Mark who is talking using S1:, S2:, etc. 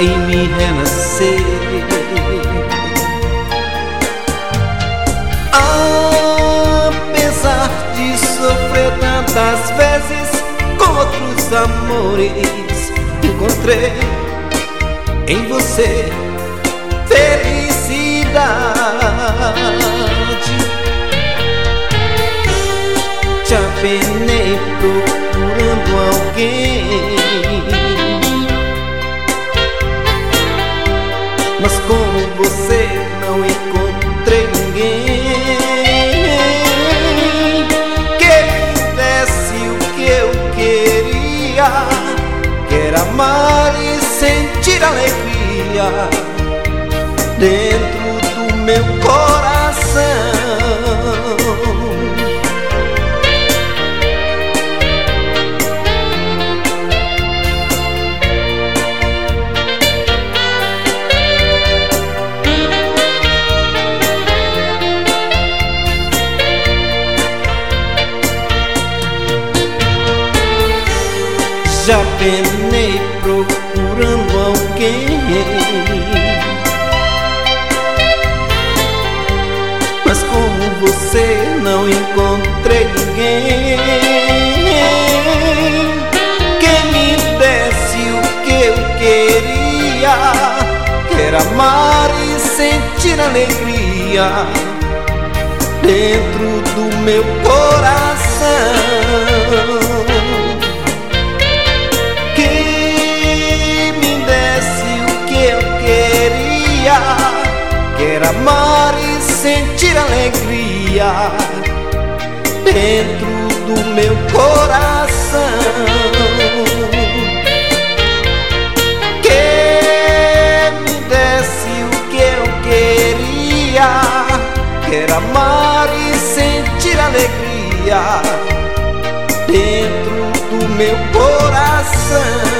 S1: em me renascer. Apesar de sofrer tantas vezes com outros amores, encontrei em você felicidade. Te apenei procurando alguém, mas como você não encontrei ninguém que me desse o que eu queria, que era amar e sentir alegria dentro do meu coração. Já penei procurando alguém, mas como você não encontrei ninguém que me desse o que eu queria, que era amar e sentir alegria dentro do meu coração. Quero amar e sentir alegria dentro do meu coração. Que me desse o que eu queria, quero amar e sentir alegria dentro do meu coração.